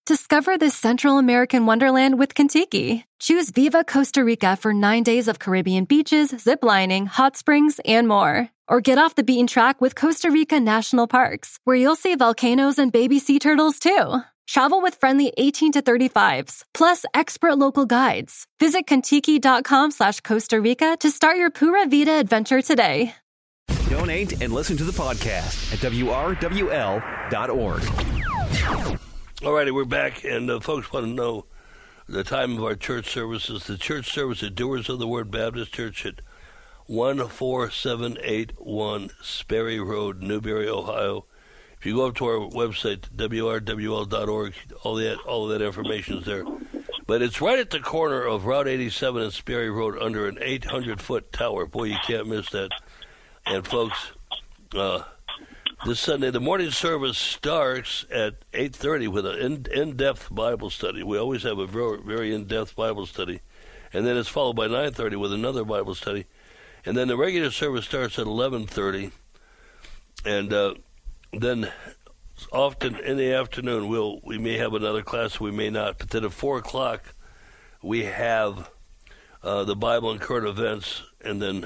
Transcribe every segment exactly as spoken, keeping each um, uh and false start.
Discover this Central American wonderland with Kentucky. Choose Viva Costa Rica for nine days of Caribbean beaches, ziplining, hot springs, and more. Or get off the beaten track with Costa Rica National Parks, where you'll see volcanoes and baby sea turtles too. Travel with friendly eighteen to thirty-fives, plus expert local guides. Visit Kentucky.com slash Costa Rica to start your Pura Vida adventure today. Donate and listen to the podcast at W R W L dot org. All righty, we're back, and uh, folks want to know the time of our church services. The church service at Doers of the Word Baptist Church at one four seven eight one Sperry Road, Newberry, Ohio. If you go up to our website, W R W L dot org, all that all of that information is there. But it's right at the corner of Route eighty-seven and Sperry Road under an eight hundred foot tower. Boy, you can't miss that. And, folks, uh, this Sunday, the morning service starts at eight thirty with an in, in-depth Bible study. We always have a very, very in-depth Bible study. And then it's followed by nine thirty with another Bible study. And then the regular service starts at eleven thirty. And uh, then often in the afternoon, we'll we may have another class, we may not. But then at four o'clock, we have uh, the Bible and current events. And then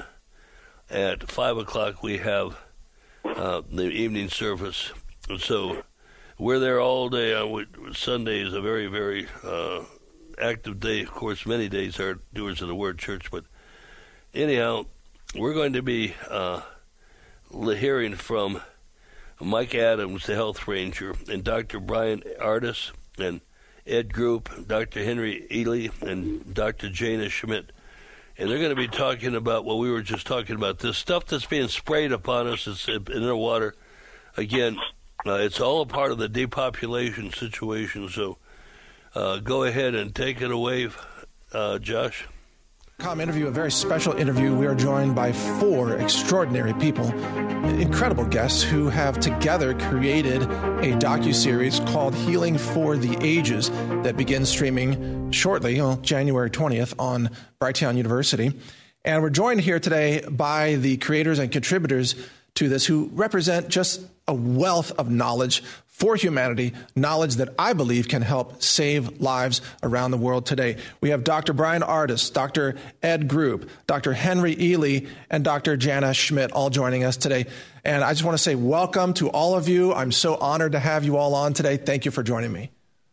at five o'clock, we have uh, the evening service. And so we're there all day. On Sunday is a very, very uh, active day. Of course, many days are Doers of the Word Church. But anyhow, we're going to be uh, hearing from Mike Adams, the health ranger, and Doctor Brian Ardis, and Ed Group, Doctor Henry Ely, and Doctor Jana Schmidt. And they're going to be talking about what we were just talking about, this stuff that's being sprayed upon us it's in the water. Again, uh, it's all a part of the depopulation situation. So uh, go ahead and take it away, uh, Josh. Com interview, a very special interview. We are joined by four extraordinary people, incredible guests who have together created a docuseries called Healing for the Ages that begins streaming shortly, well, January twentieth on Brighteon University. And we're joined here today by the creators and contributors to this who represent just a wealth of knowledge for humanity, knowledge that I believe can help save lives around the world today. We have Doctor Brian Ardis, Doctor Ed Group, Doctor Henry Ely, and Doctor Jana Schmidt all joining us today. And I just want to say welcome to all of you. I'm so honored to have you all on today. Thank you for joining me.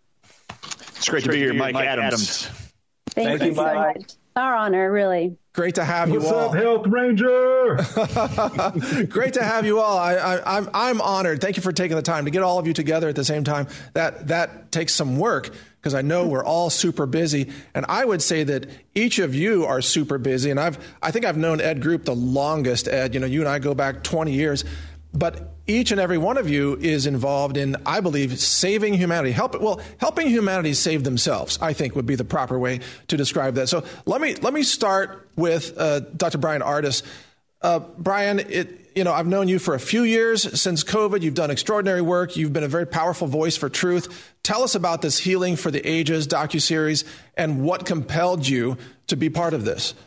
It's great, it's great to be here, Mike, Mike Adams. Adams. Thank, Thank you, you so Mike. much. Our honor, really. Great to have What's you all. What's up, Health Ranger? Great to have you all. I, I, I'm I'm honored. Thank you for taking the time to get all of you together at the same time. That that takes some work because I know we're all super busy, and I would say that each of you are super busy. And I've I think I've known Ed Group the longest. Ed, you know, you and I go back twenty years, but each and every one of you is involved in, I believe, saving humanity. Help well, helping humanity save themselves, I think, would be the proper way to describe that. So let me let me start with uh, Doctor Brian Ardis. Uh, Brian, it, you know, I've known you for a few years since COVID. You've done extraordinary work. You've been a very powerful voice for truth. Tell us about this Healing for the Ages docuseries and what compelled you to be part of this.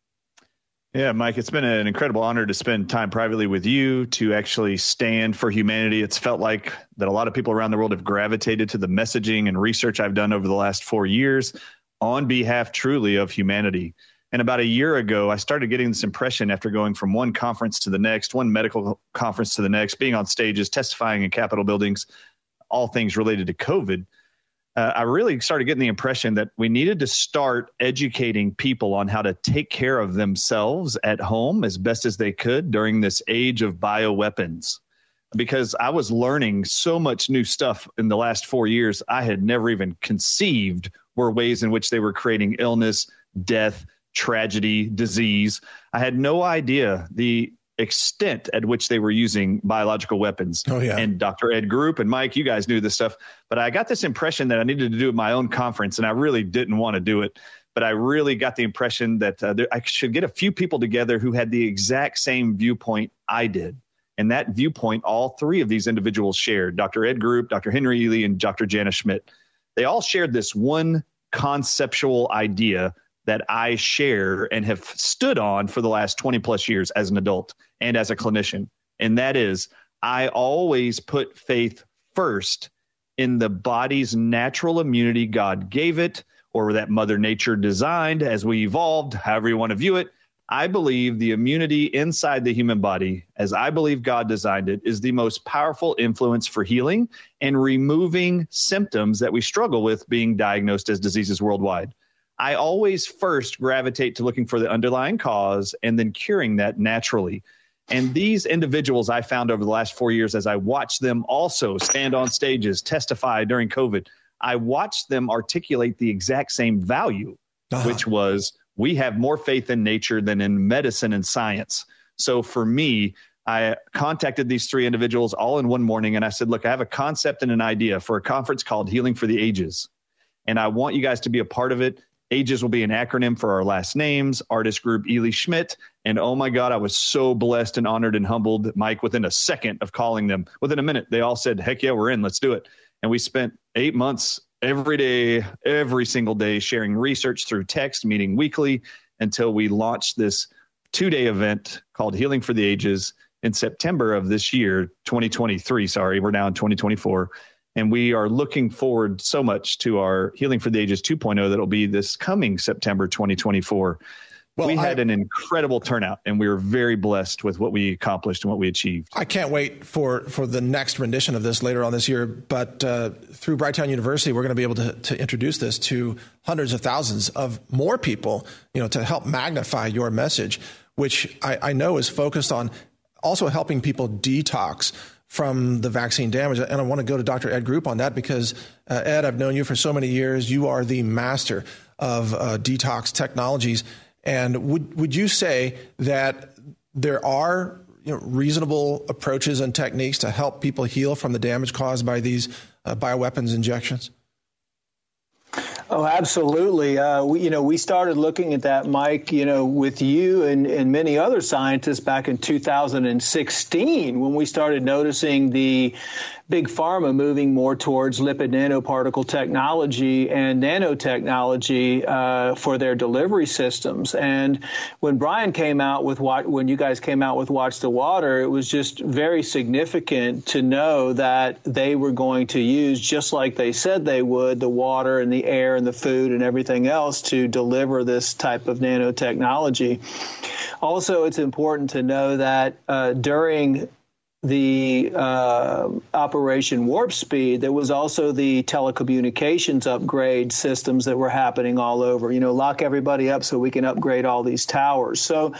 Yeah, Mike, it's been an incredible honor to spend time privately with you, to actually stand for humanity. It's felt like that a lot of people around the world have gravitated to the messaging and research I've done over the last four years on behalf truly of humanity. And about a year ago, I started getting this impression after going from one conference to the next, one medical conference to the next, being on stages, testifying in Capitol buildings, all things related to COVID. Uh, I really started getting the impression that we needed to start educating people on how to take care of themselves at home as best as they could during this age of bioweapons. Because I was learning so much new stuff in the last four years I had never even conceived were ways in which they were creating illness, death, tragedy, disease. I had no idea the extent at which they were using biological weapons. Oh, yeah. And Doctor Ed Group and Mike, you guys knew this stuff, but I got this impression that I needed to do my own conference, and I really didn't want to do it. But I really got the impression that uh, there, I should get a few people together who had the exact same viewpoint I did. And that viewpoint, all three of these individuals shared, Doctor Ed Group, Doctor Henry Ely, and Doctor Jana Schmidt. They all shared this one conceptual idea that I share and have stood on for the last twenty plus years as an adult and as a clinician. And that is, I always put faith first in the body's natural immunity God gave it, or that Mother Nature designed as we evolved, however you want to view it. I believe the immunity inside the human body, as I believe God designed it, is the most powerful influence for healing and removing symptoms that we struggle with being diagnosed as diseases worldwide. I always first gravitate to looking for the underlying cause and then curing that naturally. And these individuals I found over the last four years, as I watched them also stand on stages, testify during COVID, I watched them articulate the exact same value, uh-huh. which was, we have more faith in nature than in medicine and science. So for me, I contacted these three individuals all in one morning, and I said, look, I have a concept and an idea for a conference called Healing for the Ages, and I want you guys to be a part of it. AGES will be an acronym for our last names, artist group Ely Schmidt. And oh my God, I was so blessed and honored and humbled, Mike, within a second of calling them. Within a minute, they all said, heck yeah, we're in, let's do it. And we spent eight months every day, every single day, sharing research through text, meeting weekly, until we launched this two-day event called Healing for the Ages in September of this year, twenty twenty-three. Sorry, we're now in twenty twenty-four. And we are looking forward so much to our Healing for the Ages two point oh that'll be this coming September twenty twenty-four. Well, we had I, an incredible turnout, and we were very blessed with what we accomplished and what we achieved. I can't wait for, for the next rendition of this later on this year. But uh, through Brighttown University, we're going to be able to, to introduce this to hundreds of thousands of more people, you know, to help magnify your message, which I, I know is focused on also helping people detox from the vaccine damage. And I want to go to Doctor Ed Group on that because, uh, Ed, I've known you for so many years. You are the master of uh, detox technologies. And would would you say that there are, you know, reasonable approaches and techniques to help people heal from the damage caused by these uh, bioweapons injections? Oh, absolutely. Uh, we, you know, we started looking at that, Mike, you know, with you and, and many other scientists back in two thousand sixteen when we started noticing the big pharma moving more towards lipid nanoparticle technology and nanotechnology uh, for their delivery systems. And when Brian came out with what, when you guys came out with Watch the Water, it was just very significant to know that they were going to use, just like they said they would, the water and the air and the food and everything else to deliver this type of nanotechnology. Also, it's important to know that uh, during the uh, Operation Warp Speed, there was also the telecommunications upgrade systems that were happening all over. You know, lock everybody up so we can upgrade all these towers. So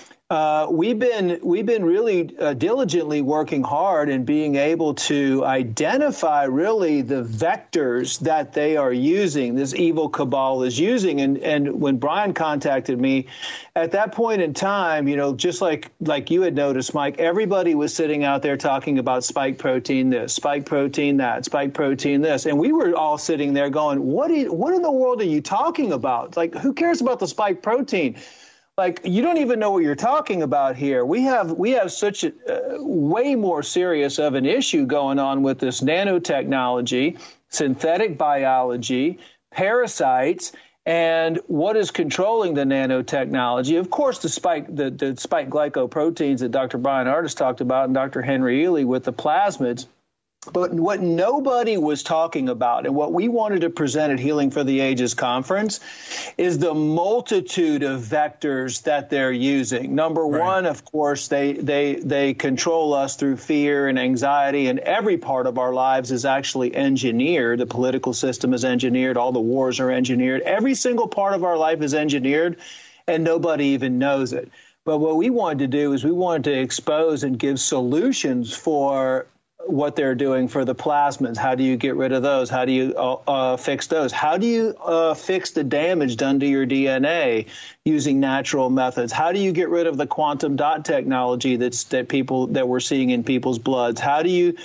uh, we've been we've been really uh, diligently working hard and being able to identify really the vectors that they are using, this evil cabal is using. And and when Brian contacted me, at that point in time, you know, just like like you had noticed, Mike, everybody was sitting out there talking about spike protein this, spike protein that, spike protein this. And we were all sitting there going, what, is, what in the world are you talking about? Like, who cares about the spike protein? Like, you don't even know what you're talking about here. We have we have such a uh, way more serious of an issue going on with this nanotechnology, synthetic biology, parasites, and what is controlling the nanotechnology. Of course, the spike the, the spike glycoproteins that Doctor Brian Ardis talked about and Doctor Henry Ely with the plasmids. But what nobody was talking about and what we wanted to present at Healing for the Ages conference is the multitude of vectors that they're using. Number right. one, of course, they, they, they control us through fear and anxiety, and every part of our lives is actually engineered. The political system is engineered. All the wars are engineered. Every single part of our life is engineered, and nobody even knows it. But what we wanted to do is we wanted to expose and give solutions for what they're doing for the plasmids. How do you get rid of those? How do you uh, uh, fix those? How do you uh, fix the damage done to your D N A using natural methods? How do you get rid of the quantum dot technology that's that people that we're seeing in people's bloods? How do you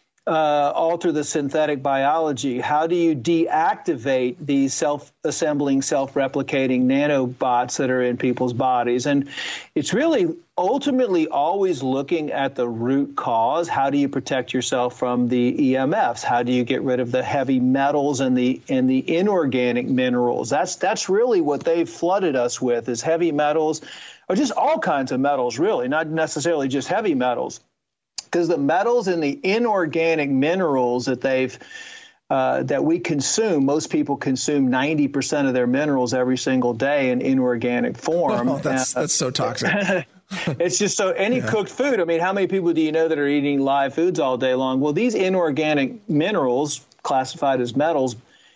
uh, alter the synthetic biology? How do you deactivate these self-assembling, self-replicating nanobots that are in people's bodies? And it's really ultimately always looking at the root cause. How do you protect yourself from the E M Fs? How do you get rid of the heavy metals and the and the inorganic minerals? That's that's really what they've flooded us with, is heavy metals, or just all kinds of metals, really, not necessarily just heavy metals. Because the metals and the inorganic minerals that they've uh, that we consume. Most people consume ninety percent of their minerals every single day in inorganic form. Oh, that's, uh, that's so toxic. It's just so any yeah. cooked food. I mean, how many people do you know that are eating live foods all day long? Well, these inorganic minerals, classified as metals,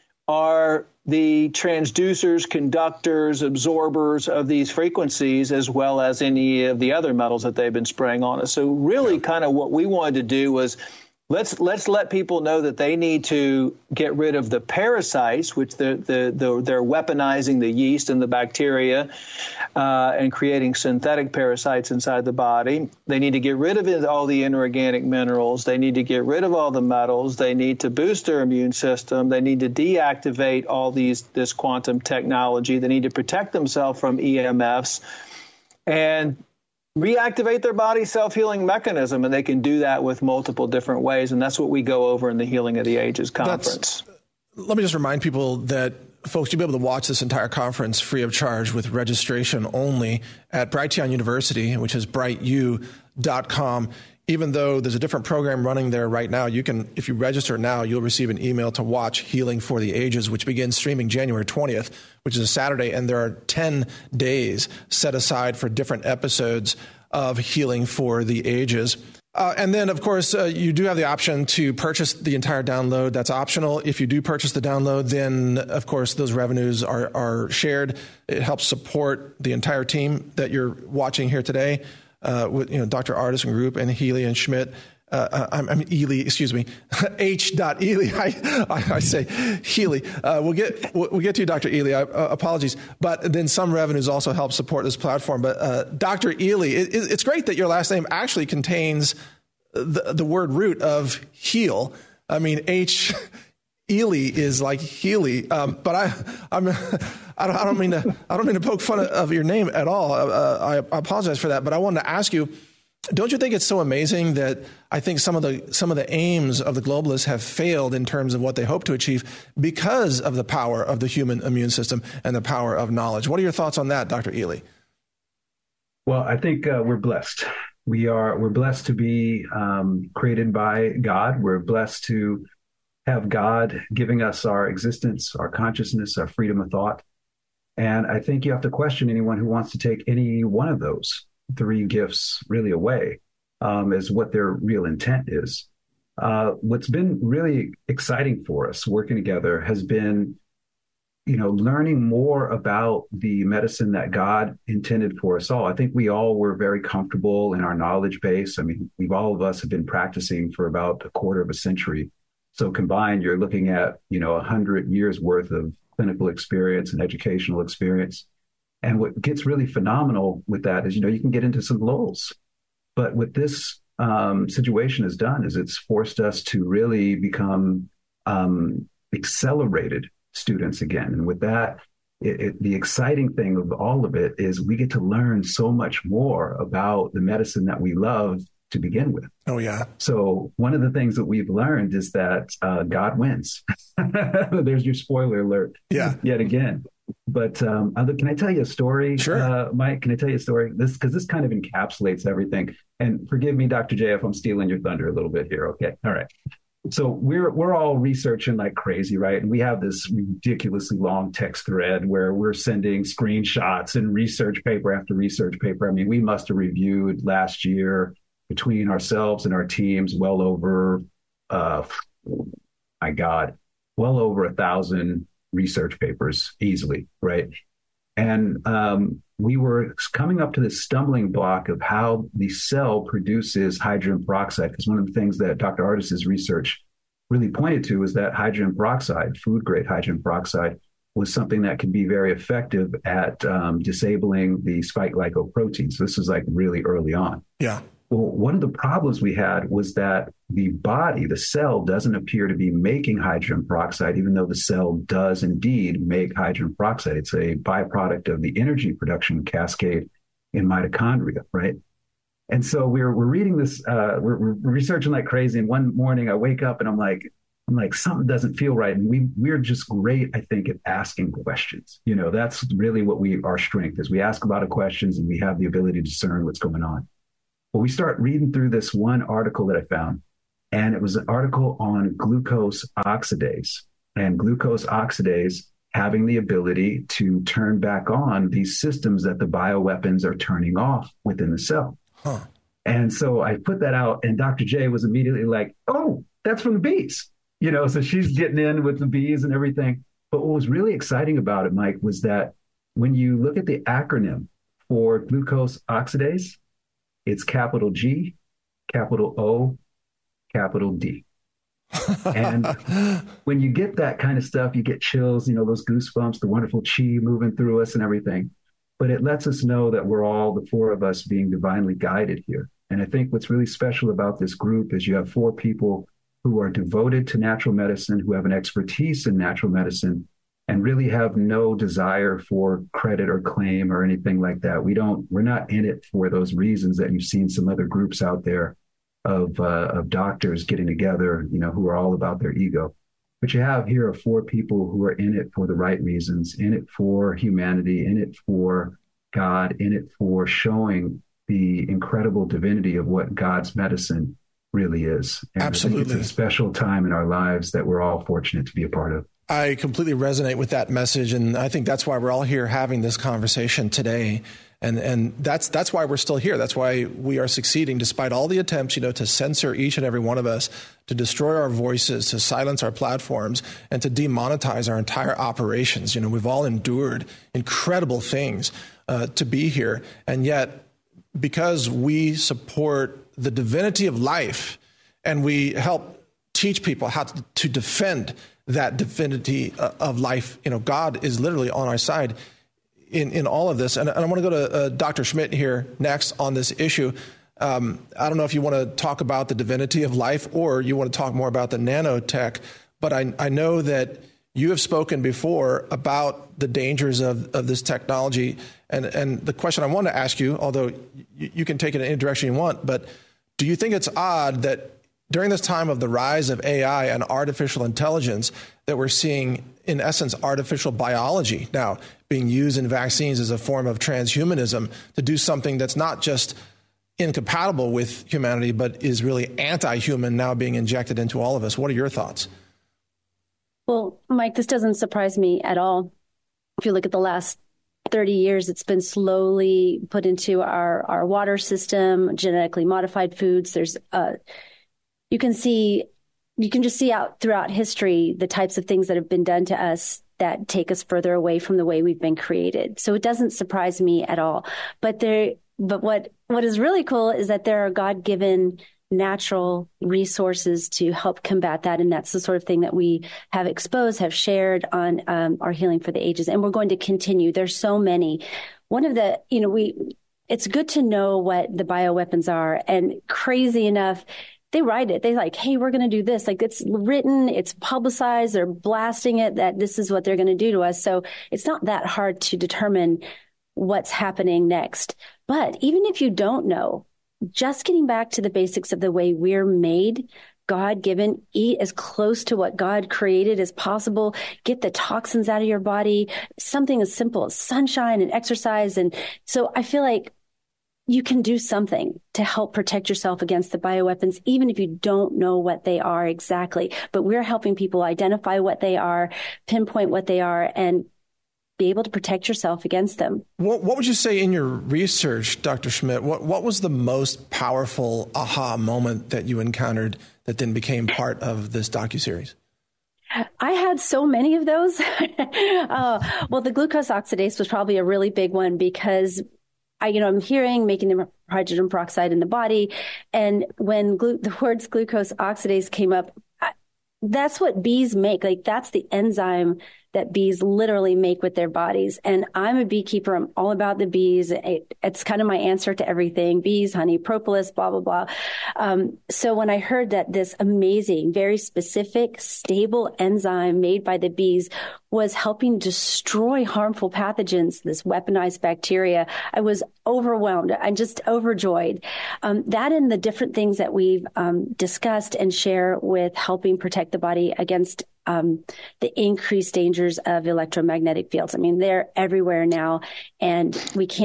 are the transducers, conductors, absorbers of these frequencies, as well as any of the other metals that they've been spraying on us. So really kind of what we wanted to do was let's let's let people know that they need to get rid of the parasites, which they're, they're, they're weaponizing the yeast and the bacteria uh, and creating synthetic parasites inside the body. They need to get rid of all the inorganic minerals. They need to get rid of all the metals. They need to boost their immune system. They need to deactivate all these this quantum technology. They need to protect themselves from E M Fs and reactivate their body's self-healing mechanism, and they can do that with multiple different ways, and that's what we go over in the Healing of the Ages conference. That's, let me just remind people that, folks, you'll be able to watch this entire conference free of charge with registration only at Brighteon University, which is bright u dot com. Even though there's a different program running there right now, you can, if you register now, you'll receive an email to watch Healing for the Ages, which begins streaming January twentieth, which is a Saturday, and there are ten days set aside for different episodes of Healing for the Ages. Uh, and then, of course, uh, you do have the option to purchase the entire download. That's optional. If you do purchase the download, then, of course, those revenues are, are shared. It helps support the entire team that you're watching here today. Uh, with, you know, Doctor Artisan Group and Healy and Schmidt. Uh, I, I mean, Ely, excuse me, H. Ely. I, I, I say Healy. Uh, we'll get we'll get to you, Doctor Ely. I, uh, apologies, but then some revenues also help support this platform. But uh, Doctor Ely, it, it's great that your last name actually contains the, the word root of heal. I mean, H. Ely is like Healy, um, but I, I'm, I don't, I don't mean to, I don't mean to poke fun of your name at all. Uh, I, I apologize for that, but I wanted to ask you: don't you think it's so amazing that I think some of the some of the aims of the globalists have failed in terms of what they hope to achieve because of the power of the human immune system and the power of knowledge? What are your thoughts on that, Doctor Ely? Well, I think uh, we're blessed. We are we're blessed to be um, created by God. We're blessed to have God giving us our existence, our consciousness, our freedom of thought. And I think you have to question anyone who wants to take any one of those three gifts really away um, as what their real intent is. Uh, what's been really exciting for us working together has been, you know, learning more about the medicine that God intended for us all. I think we all were very comfortable in our knowledge base. I mean, we've all of us have been practicing for about a quarter of a century. So combined, you're looking at, you know, a hundred years worth of clinical experience and educational experience. And what gets really phenomenal with that is, you know, you can get into some lulls. But what this um, situation has done is it's forced us to really become um, accelerated students again. And with that, it, it, the exciting thing of all of it is we get to learn so much more about the medicine that we love to begin with. Oh, yeah. So one of the things that we've learned is that uh, God wins. There's your spoiler alert. Yeah. Yet again. But um, can I tell you a story, sure. uh, Mike? Can I tell you a story? This because this kind of encapsulates everything. And forgive me, Doctor J, if I'm stealing your thunder a little bit here. Okay. All right. So we're we're all researching like crazy, right? And we have this ridiculously long text thread where we're sending screenshots and research paper after research paper. I mean, we must have reviewed last year between ourselves and our teams well over, uh, my God, well over a thousand research papers easily, right? And um, we were coming up to this stumbling block of how the cell produces hydrogen peroxide, because one of the things that Doctor Artis's research really pointed to is that hydrogen peroxide, food-grade hydrogen peroxide, was something that could be very effective at um, disabling the spike glycoprotein. So this is like really early on. Yeah. Well, one of the problems we had was that the body, the cell, doesn't appear to be making hydrogen peroxide, even though the cell does indeed make hydrogen peroxide. It's a byproduct of the energy production cascade in mitochondria, right? And so we're we're reading this, uh, we're, we're researching like crazy. And one morning I wake up and I'm like, I'm like, something doesn't feel right. And we we're just great, I think, at asking questions. You know, that's really what we our strength is. We ask a lot of questions and we have the ability to discern what's going on. Well, we start reading through this one article that I found, And it was an article on glucose oxidase, and glucose oxidase having the ability to turn back on these systems that the bioweapons are turning off within the cell. Huh. And so I put that out, and Doctor J was immediately like, oh, that's from the bees. You know, so she's getting in with the bees and everything. But what was really exciting about it, Mike, was that when you look at the acronym for glucose oxidase, it's capital G, capital O, capital D. And when you get that kind of stuff, you get chills, you know, those goosebumps, the wonderful chi moving through us and everything. But it lets us know that we're all, the four of us, being divinely guided here. And I think what's really special about this group is you have four people who are devoted to natural medicine, who have an expertise in natural medicine, and really have no desire for credit or claim or anything like that. We don't, we're not in it for those reasons that you've seen some other groups out there of uh, of doctors getting together, you know, who are all about their ego. But you have here are four people who are in it for the right reasons, in it for humanity, in it for God, in it for showing the incredible divinity of what God's medicine really is. And Absolutely. I think it's a special time in our lives that we're all fortunate to be a part of. I completely resonate with that message, and I think that's why we're all here having this conversation today. And and that's that's why we're still here. That's why we are succeeding, despite all the attempts, you know, to censor each and every one of us, to destroy our voices, to silence our platforms, and to demonetize our entire operations. You know, we've all endured incredible things uh, to be here, and yet because we support the divinity of life, and we help teach people how to, to defend that divinity of life, you know, God is literally on our side in, in all of this. And, and I want to go to uh, Doctor Schmidt here next on this issue. Um, I don't know if you want to talk about the divinity of life or you want to talk more about the nanotech, but I, I know that you have spoken before about the dangers of, of this technology. And, and the question I want to ask you, although you, you can take it in any direction you want, but do you think it's odd that during this time of the rise of A I and artificial intelligence that we're seeing, in essence, artificial biology now being used in vaccines as a form of transhumanism to do something that's not just incompatible with humanity, but is really anti-human now being injected into all of us? What are your thoughts? Well, Mike, this doesn't surprise me at all. If you look at the last thirty years, it's been slowly put into our, our water system, genetically modified foods. There's uh, you can see, you can just see out throughout history the types of things that have been done to us that take us further away from the way we've been created. So it doesn't surprise me at all. But there, but what what is really cool is that there are God-given natural resources to help combat that. And that's the sort of thing that we have exposed, have shared on um, our Healing for the Ages. And we're going to continue. There's so many. One of the, you know, we, it's good to know what the bioweapons are. And crazy enough, they write it. They like, hey, we're going to do this. Like it's written, it's publicized, they're blasting it that this is what they're going to do to us. So it's not that hard to determine what's happening next. But even if you don't know, just getting back to the basics of the way we're made, God given, eat as close to what God created as possible, get the toxins out of your body, something as simple as sunshine and exercise. And so I feel like you can do something to help protect yourself against the bioweapons, even if you don't know what they are exactly. But we're helping people identify what they are, pinpoint what they are, and be able to protect yourself against them. What, what would you say in your research, Doctor Schmidt, what, what was the most powerful aha moment that you encountered that then became part of this docuseries? I had so many of those. uh, well, the glucose oxidase was probably a really big one because I, you know, I'm hearing making the hydrogen peroxide in the body. And when glu- the words glucose oxidase came up, I, that's what bees make. Like that's the enzyme that bees literally make with their bodies. And I'm a beekeeper. I'm all about the bees. It, it's kind of my answer to everything. Bees, honey, propolis, blah, blah, blah. Um, so when I heard that this amazing, very specific, stable enzyme made by the bees was helping destroy harmful pathogens, this weaponized bacteria, I was overwhelmed. I'm just overjoyed. Um, that and the different things that we've um, discussed and share with helping protect the body against Um, the increased dangers of electromagnetic fields. I mean, they're everywhere now, and we can't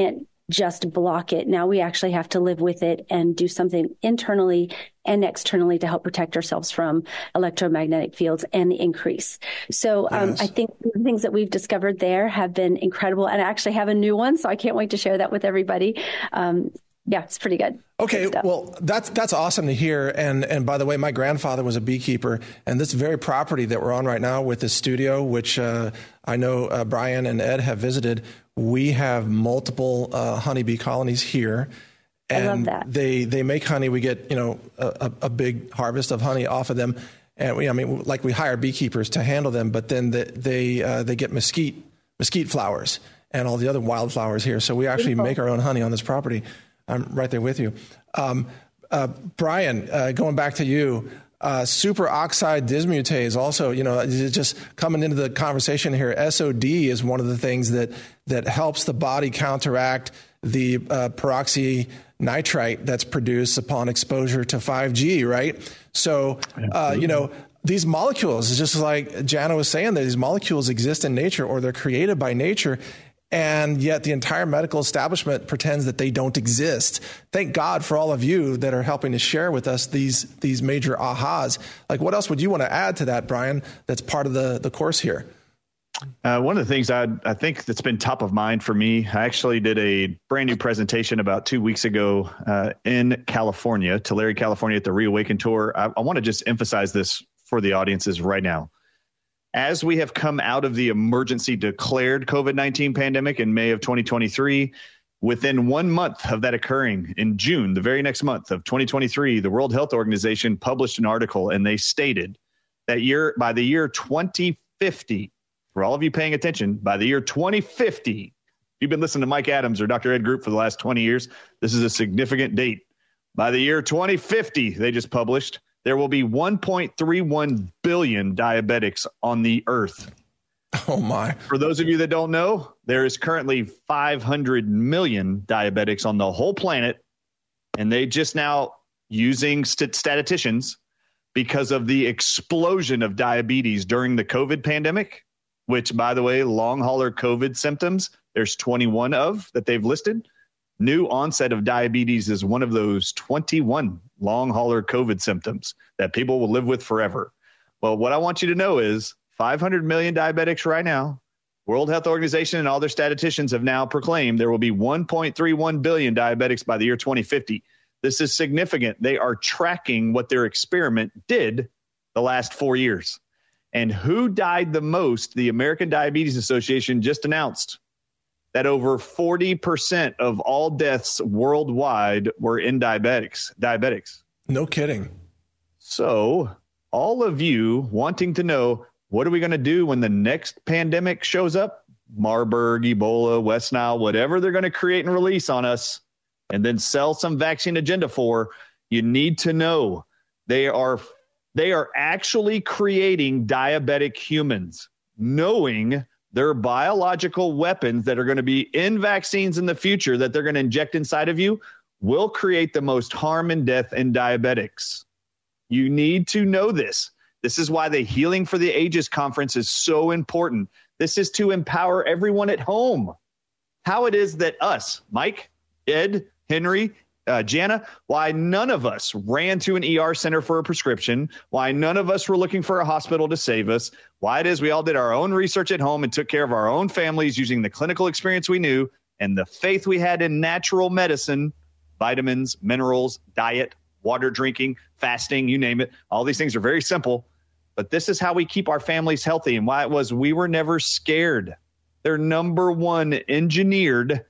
just block it. Now we actually have to live with it and do something internally and externally to help protect ourselves from electromagnetic fields and the increase. So um, yes. I think the things that we've discovered there have been incredible. And I actually have a new one, so I can't wait to share that with everybody. Um, yeah, it's pretty good. Okay, good well, that's that's awesome to hear. And and by the way, my grandfather was a beekeeper, and this very property that we're on right now with this studio, which uh, I know uh, Brian and Ed have visited, we have multiple uh, honeybee colonies here. And I love that. They they make honey. We get you know a, a big harvest of honey off of them, and we I mean like we hire beekeepers to handle them, but then the, they uh, they get mesquite mesquite flowers and all the other wildflowers here. So we actually Beautiful. make our own honey on this property. I'm right there with you. Um, uh, Brian, uh, going back to you, uh, superoxide dismutase also, you know, just coming into the conversation here, S O D is one of the things that, that helps the body counteract the uh, peroxynitrite that's produced upon exposure to five G, right? So, uh, you know, these molecules, just like Jana was saying, that these molecules exist in nature or they're created by nature. And yet the entire medical establishment pretends that they don't exist. Thank God for all of you that are helping to share with us these these major ahas. Like, what else would you want to add to that, Brian, that's part of the, the course here? Uh, one of the things I, I think that's been top of mind for me, I actually did a brand new presentation about two weeks ago uh, in California, Tulare, California, at the Reawaken Tour. I, I want to just emphasize this for the audiences right now. As we have come out of the emergency declared COVID nineteen pandemic in May of twenty twenty-three, within one month of that occurring in June, the very next month of twenty twenty-three, the World Health Organization published an article and they stated that year by the year twenty fifty, for all of you paying attention, by the year twenty fifty, you've been listening to Mike Adams or Doctor Ed Group for the last twenty years. This is a significant date. By the year twenty fifty, they just published, there will be one point three one billion diabetics on the earth. Oh, my. For those of you that don't know, there is currently five hundred million diabetics on the whole planet, and they just now using st- statisticians because of the explosion of diabetes during the COVID pandemic, which, by the way, long hauler COVID symptoms, there's twenty-one of that they've listed. New onset of diabetes is one of those twenty-one long hauler COVID symptoms that people will live with forever. Well, what I want you to know is five hundred million diabetics right now. World Health Organization and all their statisticians have now proclaimed there will be one point three one billion diabetics by the year twenty fifty. This is significant. They are tracking what their experiment did the last four years. And who died the most? The American Diabetes Association just announced that over forty percent of all deaths worldwide were in diabetics. Diabetics. No kidding. So all of you wanting to know, what are we going to do when the next pandemic shows up? Marburg, Ebola, West Nile, whatever they're going to create and release on us and then sell some vaccine agenda for, you need to know they are they are actually creating diabetic humans, knowing they're biological weapons that are going to be in vaccines in the future that they're going to inject inside of you will create the most harm and death in diabetics. You need to know this. This is why the Healing for the Ages conference is so important. This is to empower everyone at home. How it is that us, Mike, Ed, Henry, uh, Jana, why none of us ran to an E R center for a prescription, why none of us were looking for a hospital to save us, why it is we all did our own research at home and took care of our own families using the clinical experience we knew and the faith we had in natural medicine, vitamins, minerals, diet, water drinking, fasting, you name it. All these things are very simple, but this is how we keep our families healthy and why it was we were never scared. Their number one engineered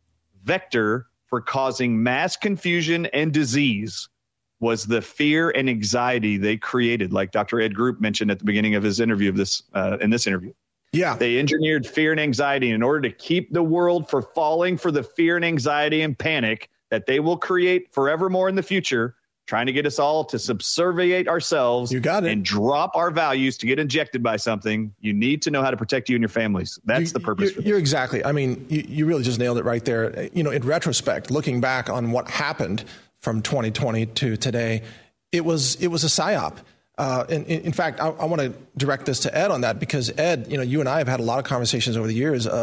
vector for causing mass confusion and disease was the fear and anxiety they created, like Doctor Ed Group mentioned at the beginning of his interview of this uh, in this interview. Yeah. They engineered fear and anxiety in order to keep the world from falling for the fear and anxiety and panic that they will create forevermore in the future, trying to get us all to subserviate ourselves you got it. and drop our values to get injected by something. You need to know how to protect you and your families. That's you, the purpose. You're, you're exactly. I mean, you, you really just nailed it right there. You know, in retrospect, looking back on what happened from twenty twenty to today, it was it was a psyop. Uh, and, in, in fact, I, I want to direct this to Ed on that because Ed, you know, you and I have had a lot of conversations over the years of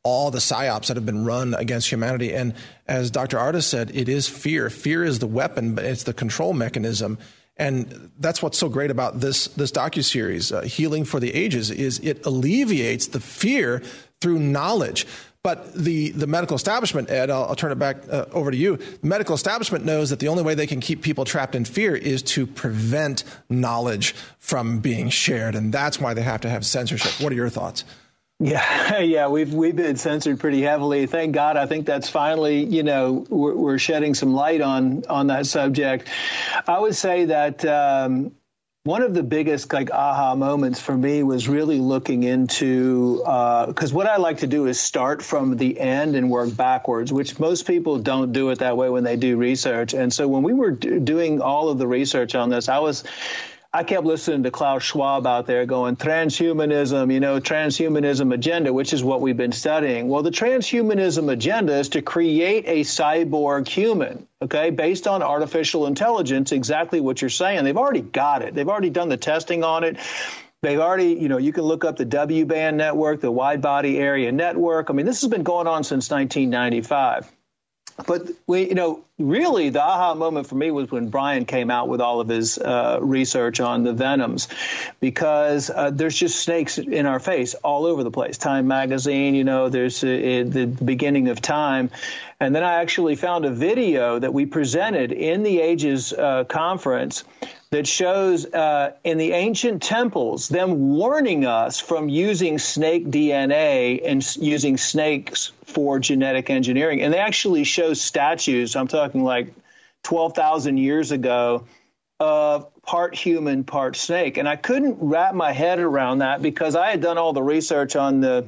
all the psyops that have been run against humanity. And as Doctor Ardis said, it is fear. Fear is the weapon, but it's the control mechanism. And that's what's so great about this this docuseries, uh, Healing for the Ages, is it alleviates the fear through knowledge. But the, the medical establishment, Ed, I'll, I'll turn it back uh, over to you. The medical establishment knows that the only way they can keep people trapped in fear is to prevent knowledge from being shared. And that's why they have to have censorship. What are your thoughts? Yeah, yeah, we've we've been censored pretty heavily. Thank God. I think that's finally, you know, we're, we're shedding some light on on that subject. I would say that um, one of the biggest like aha moments for me was really looking into because uh, what I like to do is start from the end and work backwards, which most people don't do it that way when they do research. And so when we were d- doing all of the research on this, I was. I kept listening to Klaus Schwab out there going transhumanism, you know, transhumanism agenda, which is what we've been studying. Well, the transhumanism agenda is to create a cyborg human, OK, based on artificial intelligence, exactly what you're saying. They've already got it. They've already done the testing on it. They've already, you know, you can look up the W-band network, the wide body area network. I mean, this has been going on since nineteen ninety-five. But, we, you know, really the aha moment for me was when Brian came out with all of his uh, research on the venoms, because uh, there's just snakes in our face all over the place. Time magazine, you know, there's uh, the beginning of time. And then I actually found a video that we presented in the Ages uh, conference that shows uh, in the ancient temples them warning us from using snake D N A and s- using snakes for genetic engineering. And they actually show statues, I'm talking like twelve thousand years ago, of part human, part snake. And I couldn't wrap my head around that because I had done all the research on the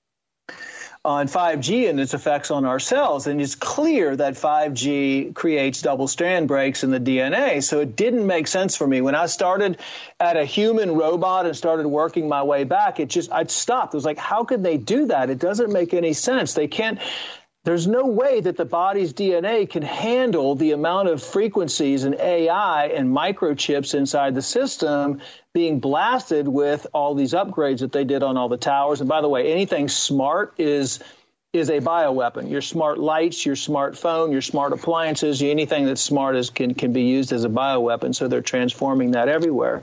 on five G and its effects on our cells. And it's clear that five G creates double strand breaks in the D N A. So it didn't make sense for me. When I started at a human robot and started working my way back, it just, I'd stopped. It was like, how could they do that? It doesn't make any sense. They can't, there's no way that the body's D N A can handle the amount of frequencies and A I and microchips inside the system being blasted with all these upgrades that they did on all the towers. And by the way, anything smart is is a bioweapon. Your smart lights, your smartphone, your smart appliances, anything that's smart is can, can be used as a bioweapon. So they're transforming that everywhere.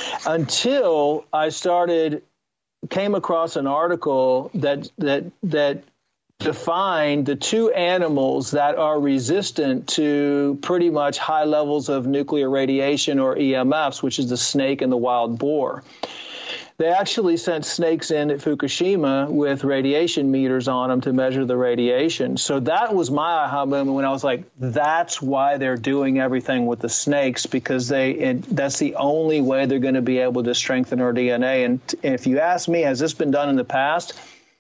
Until I started, came across an article that that that defined the two animals that are resistant to pretty much high levels of nuclear radiation or E M Fs, which is the snake and the wild boar. They actually sent snakes in at Fukushima with radiation meters on them to measure the radiation. So that was my aha moment when I was like, that's why they're doing everything with the snakes, because they it, that's the only way they're going to be able to strengthen our D N A. And if you ask me, has this been done in the past?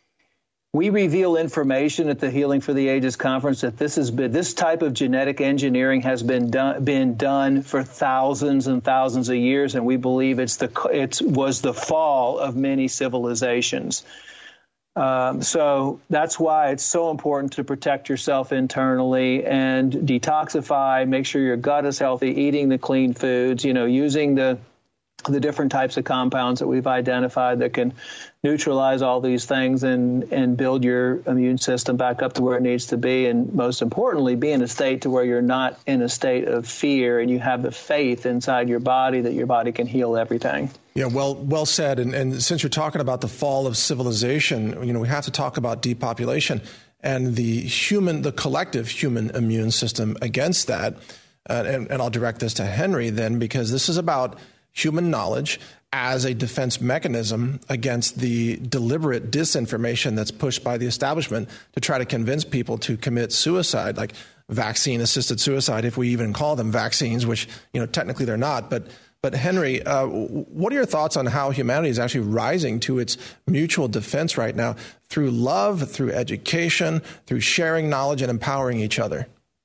We reveal information at the Healing for the Ages conference that this has been this type of genetic engineering has been done been done for thousands and thousands of years, and we believe it's the it was the fall of many civilizations. Um, so that's why it's so important to protect yourself internally and detoxify. Make sure your gut is healthy, eating the clean foods. You know, using the the different types of compounds that we've identified that can neutralize all these things and, and build your immune system back up to where it needs to be. And most importantly, be in a state to where you're not in a state of fear and you have the faith inside your body that your body can heal everything. Yeah, well, well said. And, and since you're talking about the fall of civilization, you know, we have to talk about depopulation and the human, the collective human immune system against that. Uh, and, and I'll direct this to Henry then, because this is about human knowledge as a defense mechanism against the deliberate disinformation that's pushed by the establishment to try to convince people to commit suicide, like vaccine-assisted suicide, if we even call them vaccines, which, you know, technically they're not. But, but Henry, uh, what are your thoughts on how humanity is actually rising to its mutual defense right now through love, through education, through sharing knowledge and empowering each other?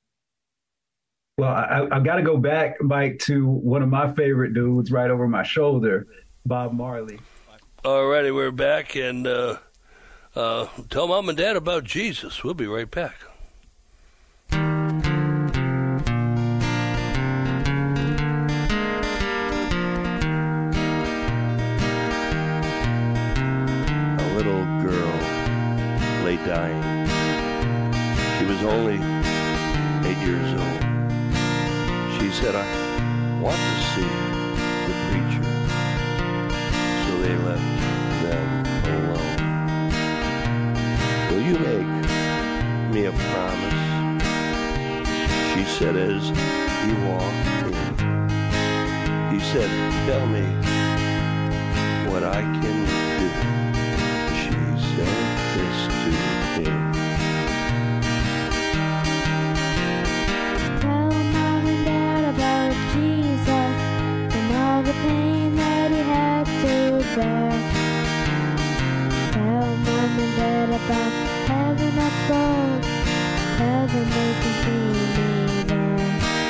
Well, I, I've got to go back, Mike, to one of my favorite dudes right over my shoulder, Bob Marley. All righty, we're back, and uh, uh, tell Mom and Dad about Jesus. We'll be right back. A little girl lay dying. She was only eight years old. She said, I want to see the preacher. So they left them alone. Will you make me a promise? She said as he walked in. He said, tell me what I can do. She said this to him. Tell Mom and Dad about Jesus and all the pain that he had to bear. Tell Mom and Dad about heaven above. Tell them they can see me there.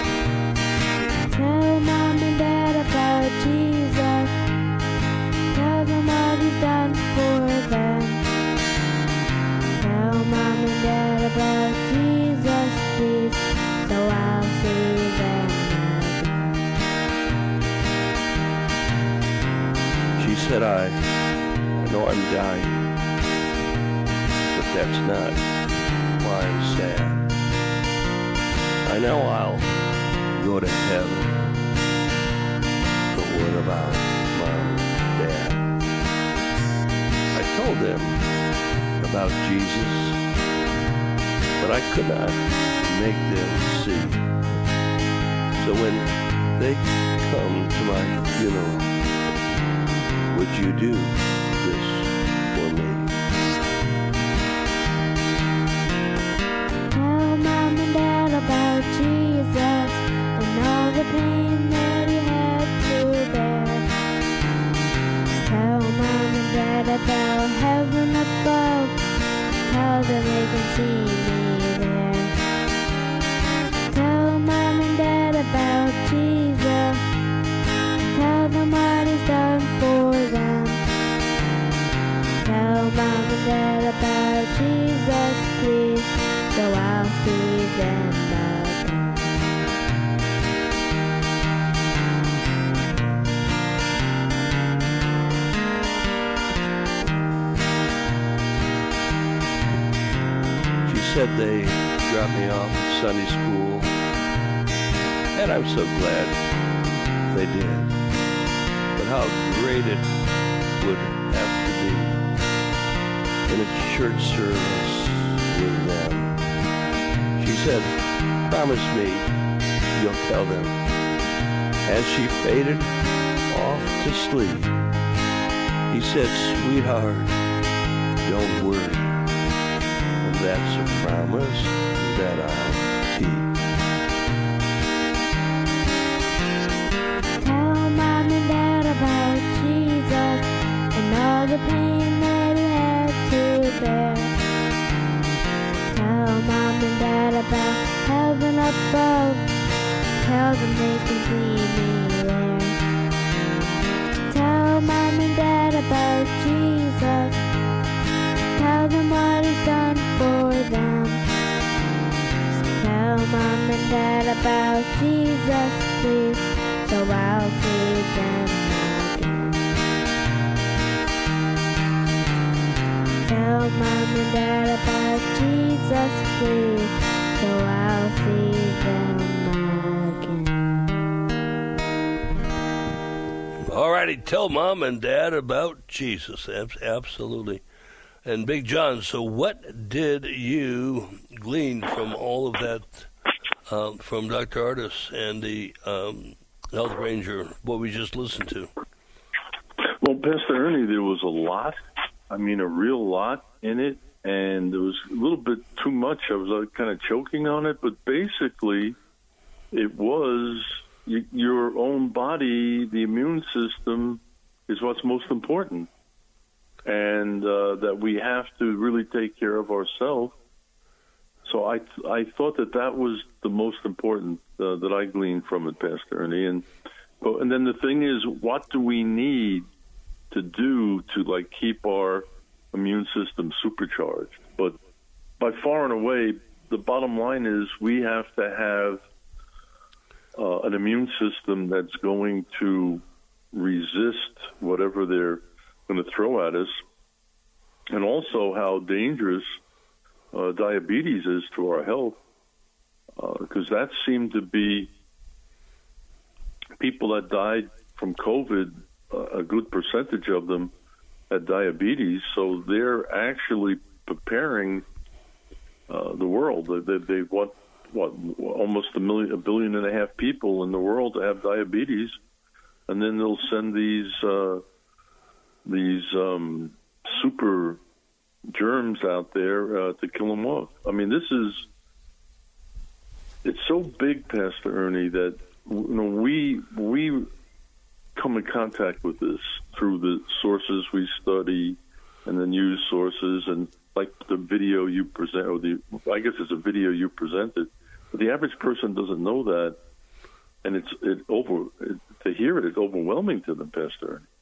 Tell Mom and Dad about Jesus. Tell them what he's done for them. Tell Mom and Dad about Jesus, please, so I'll see them again. She said, I know I'm dying, but that's not why I'm sad. I know I'll go to heaven, but what about Mom and Dad? I told them about Jesus, but I could not make them see. So when they come to my funeral, would you do this for me? Tell Mom and Dad about Jesus and all the pain that he had to bear. Tell Mom and Dad about heaven above. Tell them they can see me there. Tell Mom and Dad about Jesus. Tell them what he's done for them. Tell Mom and Dad about Jesus, please, so I'll see them again. She said they dropped me off at Sunday school, and I'm so glad they did. But how great it would have to be in a church service with them. She said, promise me you'll tell them. As she faded off to sleep, he said, sweetheart, don't worry. And that's a promise that I'll keep. Tell Mom and Dad about Jesus and all the pain that he had to bear. Tell Mom and Dad about heaven above. Tell them they can see me there. Tell Mom and Dad about Jesus. Tell them what he's done for them. Tell Mom and Dad about Jesus, please, so I'll see them again. Tell Mom and Dad about Jesus, please, so I'll see them again. All righty, tell Mom and Dad about Jesus. Absolutely. And Big John, so what did you glean from all of that, uh, from Doctor Ardis and the um, Health Ranger, what we just listened to? Well, Pastor Ernie, there was a lot. I mean, a real lot in it, and there was a little bit too much. I was uh, kind of choking on it, but basically it was y- your own body, the immune system is what's most important. And uh, that we have to really take care of ourselves. So I I thought that that was the most important uh, that I gleaned from it, Pastor Ernie. And but, and then the thing is, what do we need to do to like keep our immune system supercharged? But by far and away, the bottom line is we have to have uh, an immune system that's going to resist whatever they're going to throw at us, and also how dangerous uh, diabetes is to our health, because uh, that seemed to be people that died from COVID, uh, a good percentage of them had diabetes, so they're actually preparing uh, the world. They, they want, what, almost a million, a billion and a half people in the world to have diabetes, and then they'll send these uh, these um, super germs out there uh, to kill them off. I mean, this is, it's so big, Pastor Ernie, that you know we we come in contact with this through the sources we study and the news sources, and like the video you present, or the I guess it's a video you presented, but the average person doesn't know that, and it's it over it, to hear it, it's overwhelming to them, Pastor Ernie.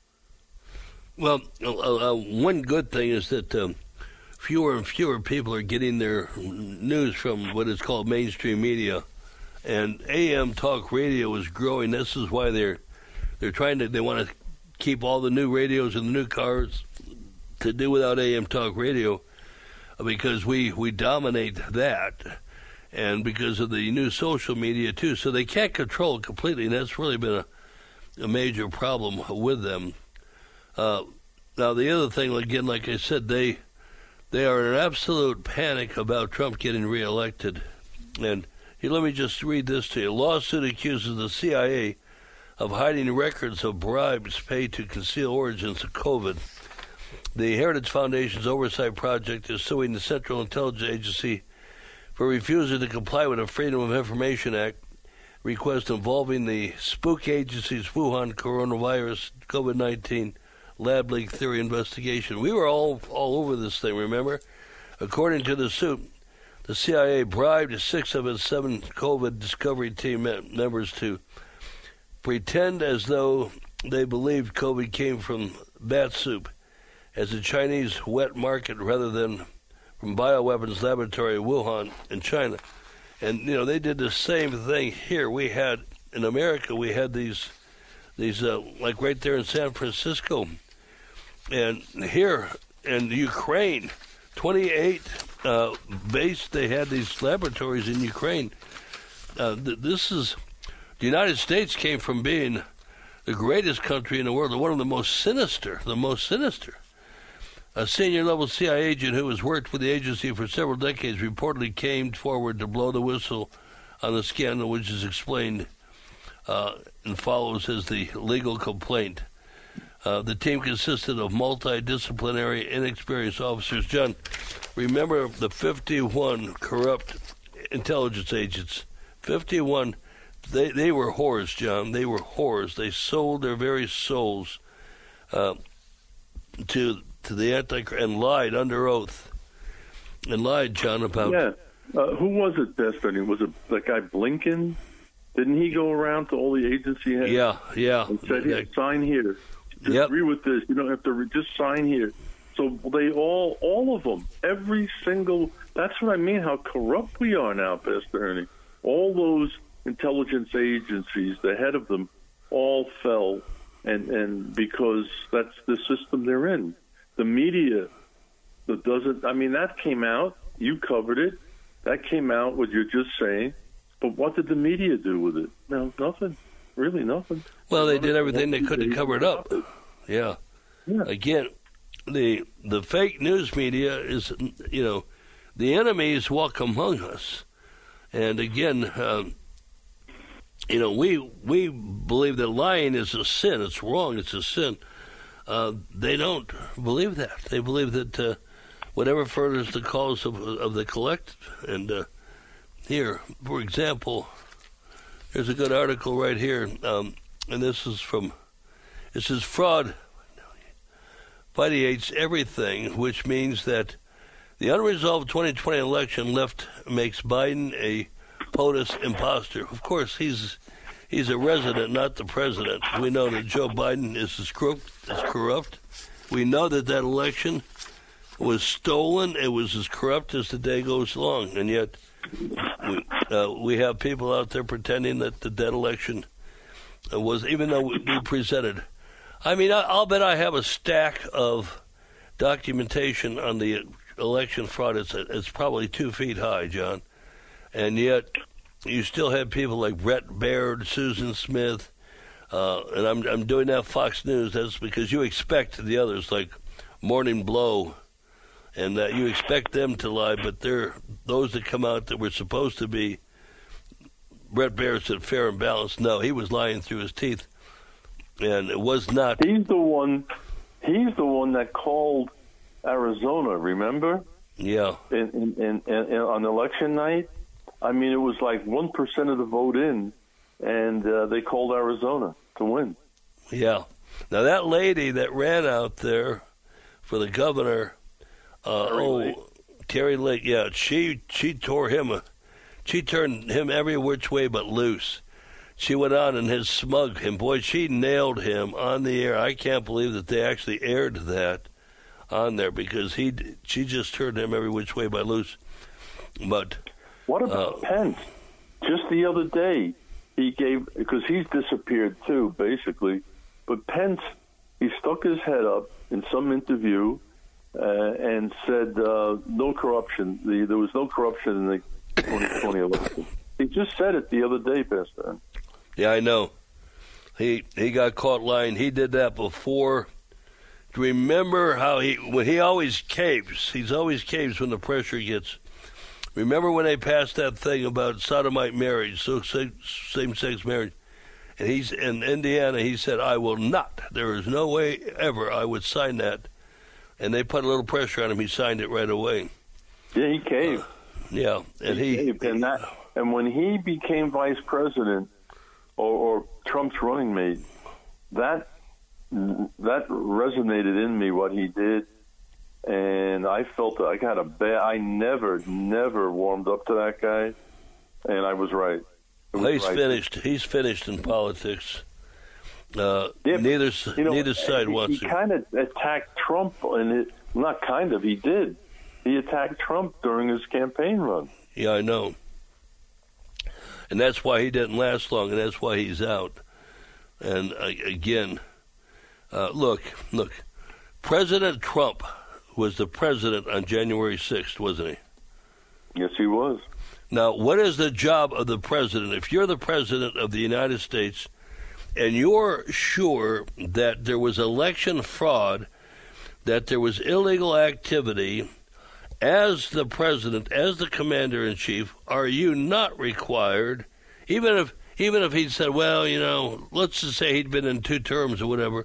Well, uh, uh, one good thing is that um, fewer and fewer people are getting their news from what is called mainstream media, and A M talk radio is growing. This is why they're they're trying to they want to keep all the new radios in the new cars to do without A M talk radio, because we we dominate that, and because of the new social media too. So they can't control it completely, and that's really been a, a major problem with them. Uh, now, the other thing, again, like I said, they they are in an absolute panic about Trump getting reelected. And here, let me just read this to you. A lawsuit accuses the C I A of hiding records of bribes paid to conceal origins of COVID. The Heritage Foundation's Oversight Project is suing the Central Intelligence Agency for refusing to comply with the Freedom of Information Act request involving the spook agency's Wuhan coronavirus COVID nineteen lab leak theory investigation. We were all all over this thing, remember? According to the suit, the C I A bribed six of its seven COVID discovery team members to pretend as though they believed COVID came from bat soup as a Chinese wet market rather than from bioweapons laboratory in Wuhan in China. And, you know, they did the same thing here. We had, in America, we had these, these uh, like right there in San Francisco. And here in Ukraine, twenty-eight uh, base, they had these laboratories in Ukraine. Uh, th- this is, the United States came from being the greatest country in the world, one of the most sinister, the most sinister. A senior-level C I A agent who has worked with the agency for several decades reportedly came forward to blow the whistle on the scandal, which is explained uh, and follows as the legal complaint. Uh, the team consisted of multidisciplinary, inexperienced officers. John, remember the fifty-one corrupt intelligence agents? fifty-one, they, they were whores, John. They were whores. They sold their very souls uh, to to the Antichrist and lied under oath. And lied, John, about... Yeah. Uh, who was it, Destiny? Was it that guy Blinken? Didn't he go around to all the agency heads? Yeah, yeah. And said, yeah. Here, sign here. Just yep. agree with this. You don't have to re- just sign here. So they all, all of them, every single, that's what I mean, how corrupt we are now, Pastor Ernie. All those intelligence agencies, the head of them, all fell, and, and because that's the system they're in. The media that doesn't, I mean, that came out, you covered it, that came out, what you're just saying, but what did the media do with it? No, nothing. Really nothing. Well, they did everything they could to cover it up. Yeah. yeah. Again, the the fake news media is, you know, the enemies walk among us. And again, um, you know, we we believe that lying is a sin. It's wrong. It's a sin. Uh, they don't believe that. They believe that uh, whatever furthers the cause of, of the collective. And uh, here, for example, there's a good article right here, um, and this is from, it says fraud vitiates everything, which means that the unresolved twenty twenty election left makes Biden a POTUS imposter. Of course, he's he's a resident, not the president. We know that Joe Biden is as corrupt. Is corrupt. We know that that election was stolen. It was as corrupt as the day goes long, and yet we, uh, we have people out there pretending that the dead election was, even though we, we presented. I mean, I, I'll bet I have a stack of documentation on the election fraud is it's probably two feet high, John, and yet you still have people like Brett Baird, Susan Smith, uh, and I'm I'm doing that Fox News. That's because you expect the others like Morning Blow, and that you expect them to lie, but they're those that come out that were supposed to be. Brett Baird said fair and balanced. No, he was lying through his teeth, and it was not. He's the one. He's the one that called Arizona. Remember? Yeah. In, in, in, in, on election night, I mean, it was like one percent of the vote in, and uh, they called Arizona to win. Yeah. Now that lady that ran out there for the governor, uh, Terry oh, Lake. Terry Lake. Yeah, she she tore him a. She turned him every which way but loose. She went on and his smug, and boy, she nailed him on the air. I can't believe that they actually aired that on there because he, she just turned him every which way but loose. But what about uh, Pence? Just the other day, he gave because he's disappeared too, basically. But Pence, he stuck his head up in some interview uh, and said uh, no corruption. The, there was no corruption in the twenty twenty election. He just said it the other day, Pastor. Yeah, I know. He he got caught lying. He did that before. Do you remember how he when he always caves? He's always caves when the pressure gets. Remember when they passed that thing about sodomite marriage, so same-sex marriage, and he's in Indiana. He said, "I will not. There is no way ever I would sign that." And they put a little pressure on him. He signed it right away. Yeah, he caved. Uh, Yeah, and he, he and that and when he became vice president or, or Trump's running mate, that that resonated in me what he did, and I felt I got a bad. I never, never warmed up to that guy, and I was right. Was he's right. finished. He's finished in politics. Uh, yeah, neither you know, neither side he, wants he to. He kind of attacked Trump, and it not kind of. He did. He attacked Trump during his campaign run. Yeah, I know. And that's why he didn't last long, and that's why he's out. And uh, again, uh, look, look, President Trump was the president on January sixth, wasn't he? Yes, he was. Now, what is the job of the president? If you're the president of the United States and you're sure that there was election fraud, that there was illegal activity, as the president, as the commander-in-chief, are you not required, even if even if he'd said, well, you know, let's just say he'd been in two terms or whatever,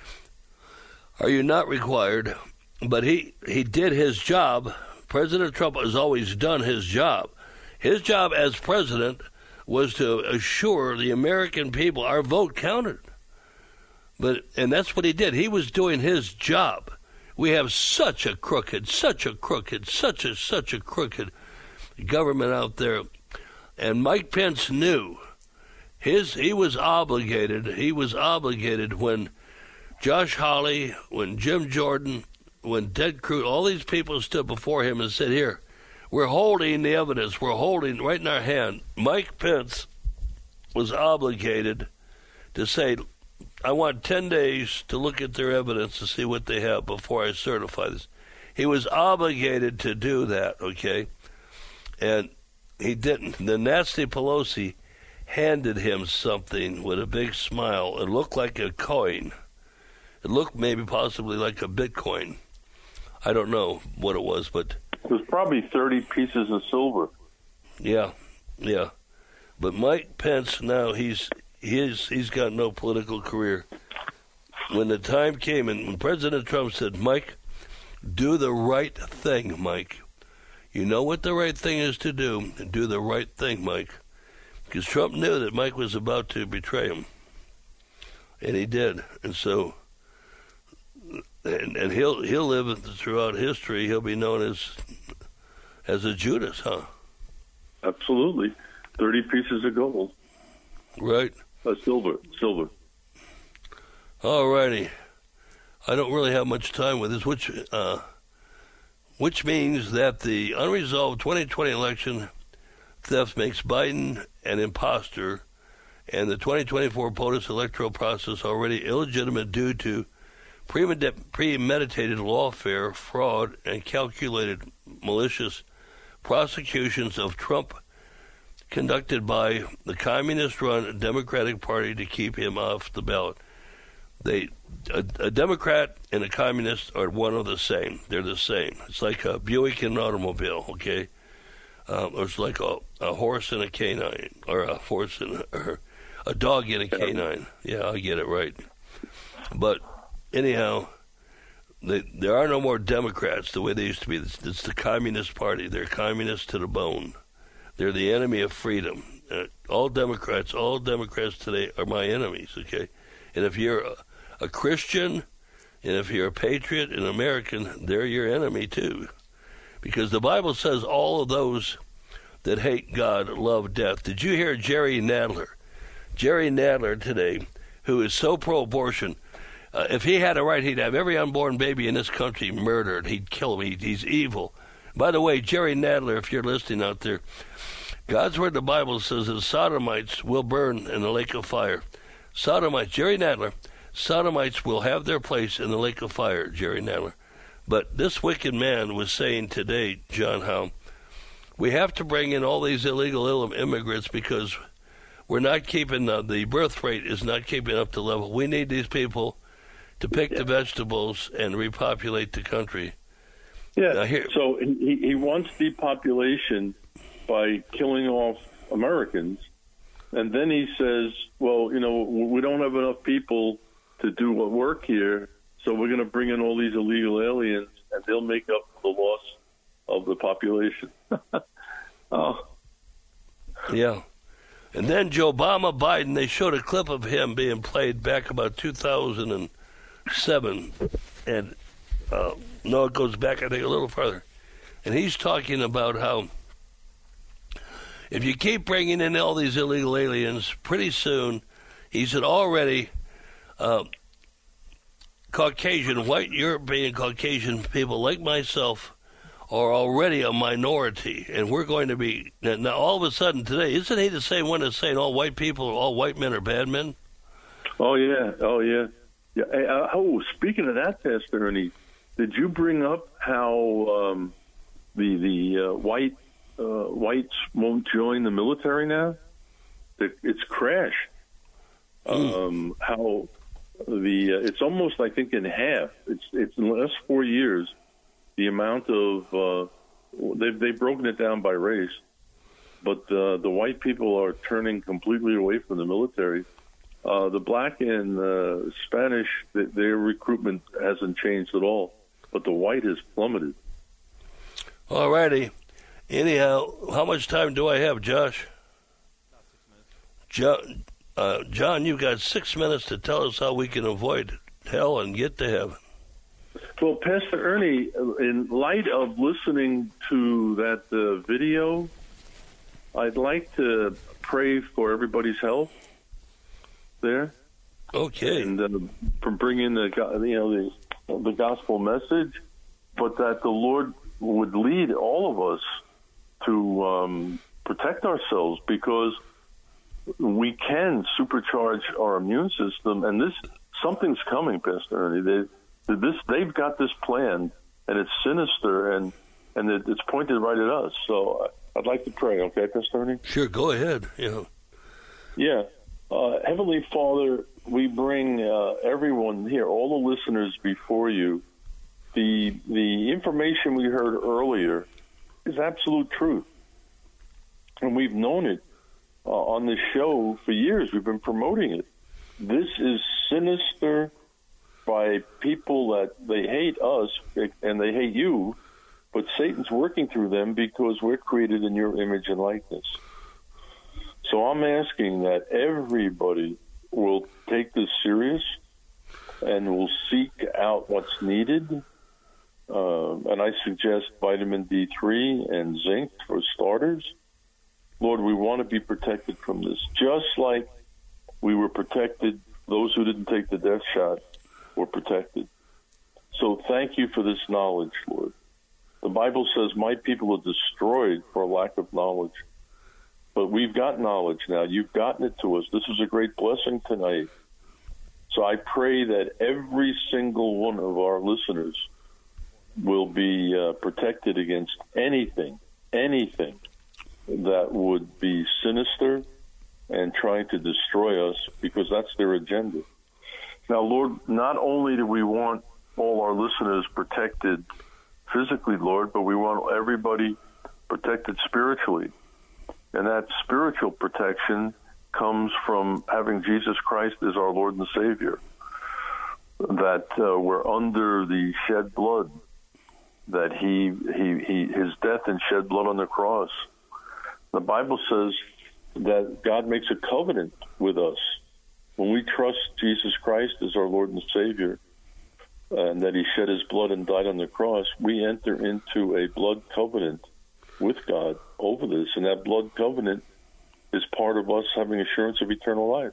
are you not required? But he, he did his job. President Trump has always done his job. His job as president was to assure the American people our vote counted. But and that's what he did. He was doing his job. We have such a crooked, such a crooked, such a, such a crooked government out there. And Mike Pence knew his, he was obligated, he was obligated when Josh Hawley, when Jim Jordan, when Ted Cruz, all these people stood before him and said, here, we're holding the evidence, we're holding right in our hand. Mike Pence was obligated to say, I want ten days to look at their evidence to see what they have before I certify this. He was obligated to do that, okay? And he didn't. Then Nancy Pelosi handed him something with a big smile. It looked like a coin. It looked maybe possibly like a Bitcoin. I don't know what it was, but... It was probably thirty pieces of silver. Yeah, yeah. But Mike Pence, now he's... He's, he's got no political career. When the time came, and when President Trump said, Mike, do the right thing, Mike. You know what the right thing is to do. Do the right thing, Mike. Because Trump knew that Mike was about to betray him. And he did. And so, and, and he'll he'll live throughout history. He'll be known as as a Judas, huh? Absolutely. thirty pieces of gold. Right. Uh, silver, silver. All righty. I don't really have much time with this, which uh, which means that the unresolved twenty twenty election theft makes Biden an imposter, and the twenty twenty-four POTUS electoral process already illegitimate due to premeditated lawfare, fraud, and calculated malicious prosecutions of Trump conducted by the communist-run Democratic Party to keep him off the ballot. They, a, a Democrat and a communist are one of the same. They're the same. It's like a Buick and an automobile, okay? Um, it's like a, a horse and a canine, or a horse and a, or a dog and a canine. Yeah, I get it right. But anyhow, they, there are no more Democrats the way they used to be. It's, it's the Communist Party. They're communists to the bone. They're the enemy of freedom. Uh, all Democrats, all Democrats today are my enemies, okay? And if you're a, a Christian, and if you're a patriot, an American, they're your enemy too. Because the Bible says all of those that hate God love death. Did you hear Jerry Nadler? Jerry Nadler today, who is so pro-abortion, uh, if he had a right, he'd have every unborn baby in this country murdered. He'd kill them. He, he's evil. By the way, Jerry Nadler, if you're listening out there, God's word, the Bible says that Sodomites will burn in the lake of fire. Sodomites, Jerry Nadler, Sodomites will have their place in the lake of fire, Jerry Nadler. But this wicked man was saying today, John, how we have to bring in all these illegal immigrants because we're not keeping, uh, the birth rate is not keeping up to level. We need these people to pick yeah. the vegetables and repopulate the country. Yeah, here, so he, he wants depopulation by killing off Americans, and then he says, well, you know, we don't have enough people to do what work here, so we're going to bring in all these illegal aliens, and they'll make up the loss of the population. oh. Yeah. And then Joe Obama, Biden, they showed a clip of him being played back about two thousand seven, and uh, no, it goes back, I think, a little further. And he's talking about how if you keep bringing in all these illegal aliens, pretty soon, he said already uh, Caucasian, white European Caucasian people like myself are already a minority, and we're going to be, now all of a sudden today, isn't he the same one that's saying all white people, all white men are bad men? Oh, yeah, oh, yeah. yeah. Hey, uh, oh, speaking of that, Pastor Ernie, did you bring up how um, the the uh, white uh, whites won't join the military now? It, it's crashed. Mm. Um, how the uh, it's almost, I think, in half. It's it's in the last four years, the amount of uh, they've they've broken it down by race, but uh, the white people are turning completely away from the military. Uh, the black and uh, Spanish, th- their recruitment hasn't changed at all, but the white has plummeted. All righty. Anyhow, how much time do I have, Josh? John, uh, John, you've got six minutes to tell us how we can avoid hell and get to heaven. Well, Pastor Ernie, in light of listening to that uh, video, I'd like to pray for everybody's health there. Okay. And uh, for bringing the you know the the gospel message, but that the Lord would lead all of us to um, protect ourselves, because we can supercharge our immune system, and this something's coming, Pastor Ernie. They this they've got this plan, and it's sinister, and and it, it's pointed right at us. So I'd like to pray. Okay, Pastor Ernie? Sure, go ahead. Yeah. Yeah. Uh, Heavenly Father, we bring uh, everyone here, all the listeners before you. The the information we heard earlier is absolute truth. And we've known it uh, on this show for years. We've been promoting it. This is sinister by people that they hate us and they hate you, but Satan's working through them because we're created in your image and likeness. So I'm asking that everybody will take this serious and will seek out what's needed. Uh, and I suggest vitamin D three and zinc for starters. Lord, we want to be protected from this, just like we were protected. Those who didn't take the death shot were protected. So thank you for this knowledge, Lord. The Bible says my people are destroyed for lack of knowledge. But we've got knowledge now. You've gotten it to us. This is a great blessing tonight. So I pray that every single one of our listeners will be uh, protected against anything, anything that would be sinister and trying to destroy us, because that's their agenda. Now, Lord, not only do we want all our listeners protected physically, Lord, but we want everybody protected spiritually. And that spiritual protection comes from having Jesus Christ as our Lord and Savior, that uh, we're under the shed blood, that he, he, he, his death and shed blood on the cross. The Bible says that God makes a covenant with us. When we trust Jesus Christ as our Lord and Savior, uh, and that he shed his blood and died on the cross, we enter into a blood covenant with God over this, and that blood covenant is part of us having assurance of eternal life.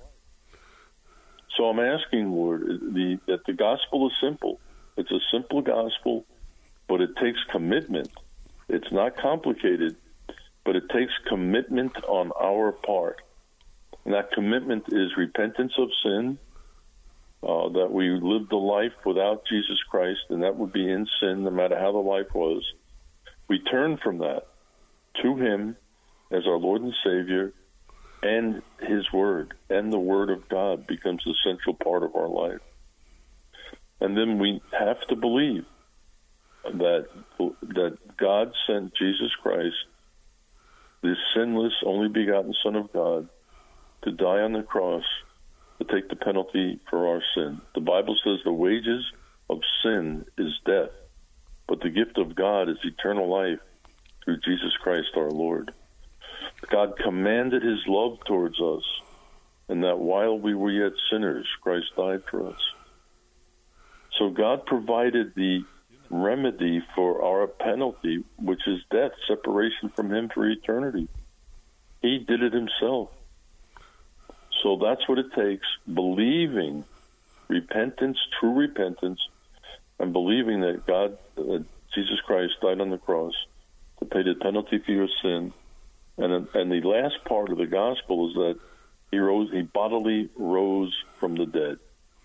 So I'm asking, Lord, the, that the gospel is simple. It's a simple gospel, but it takes commitment. It's not complicated, but it takes commitment on our part. And that commitment is repentance of sin, uh, that we lived a life without Jesus Christ, and that would be in sin no matter how the life was. We turn from that to him as our Lord and Savior, and his word, and the word of God becomes the central part of our life. And then we have to believe that that God sent Jesus Christ, the sinless, only begotten Son of God, to die on the cross to take the penalty for our sin. The Bible says the wages of sin is death, but the gift of God is eternal life through Jesus Christ our Lord. God commanded his love towards us, and that while we were yet sinners, Christ died for us. So God provided the remedy for our penalty, which is death, separation from him for eternity. He did it himself. So that's what it takes, believing, repentance, true repentance, and believing that God, uh, Jesus Christ, died on the cross to pay the penalty for your sin. And and the last part of the gospel is that he rose, he bodily rose from the dead.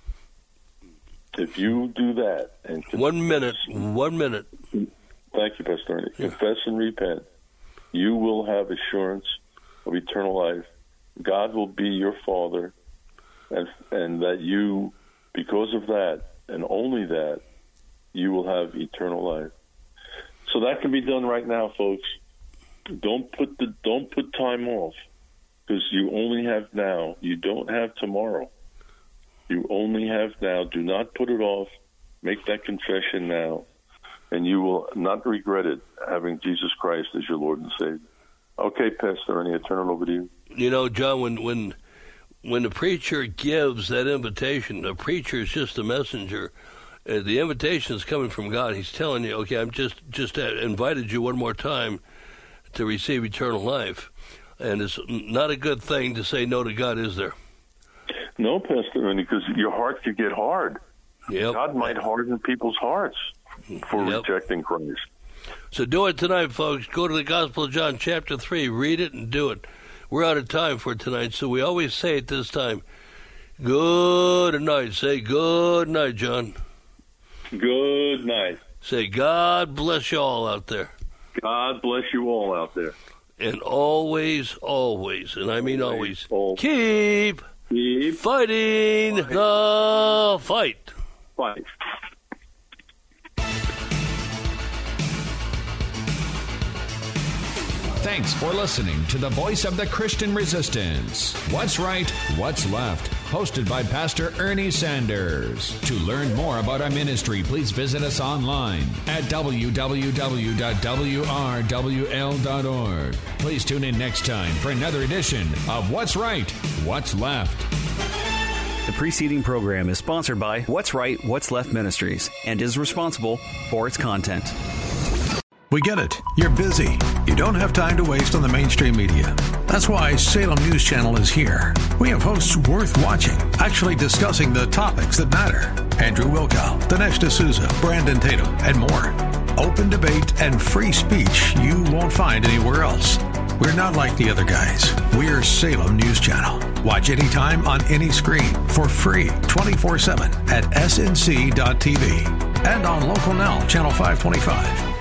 If you do that and confess, one minute, one minute. Thank you, Pastor Ernie. Yeah. Confess and repent, you will have assurance of eternal life. God will be your Father, and and that you, because of that, and only that, you will have eternal life. So that can be done right now, folks. Don't put the don't put time off, because you only have now. You don't have tomorrow. You only have now. Do not put it off. Make that confession now, and you will not regret it, having Jesus Christ as your Lord and Savior. Okay, Pastor Ernie, I turn it over to you. You know, John, when when when the preacher gives that invitation, the preacher is just a messenger. Uh, the invitation is coming from God. He's telling you, okay, I'm just just uh, invited you one more time to receive eternal life. And it's not a good thing to say no to God, is there? No, Pastor Ernie, because your heart could get hard. Yep. God might harden people's hearts for yep. rejecting Christ. So do it tonight, folks. Go to the Gospel of John, chapter three. Read it and do it. We're out of time for tonight, so we always say at this time, good night. Say good night, John. Good night. Say God bless you all out there. God bless you all out there. And always, always, and I mean always, always. keep, keep fighting fight. the fight. Fight. Thanks for listening to the Voice of the Christian Resistance. What's Right, What's Left? Hosted by Pastor Ernie Sanders. To learn more about our ministry, please visit us online at w w w dot w r w l dot org. Please tune in next time for another edition of What's Right, What's Left. The preceding program is sponsored by What's Right, What's Left Ministries and is responsible for its content. We get it. You're busy. You don't have time to waste on the mainstream media. That's why Salem News Channel is here. We have hosts worth watching, actually discussing the topics that matter. Andrew Wilkow, Dinesh D'Souza, Brandon Tatum, and more. Open debate and free speech you won't find anywhere else. We're not like the other guys. We're Salem News Channel. Watch anytime on any screen for free twenty-four seven at S N C dot T V and on Local Now, Channel five twenty-five.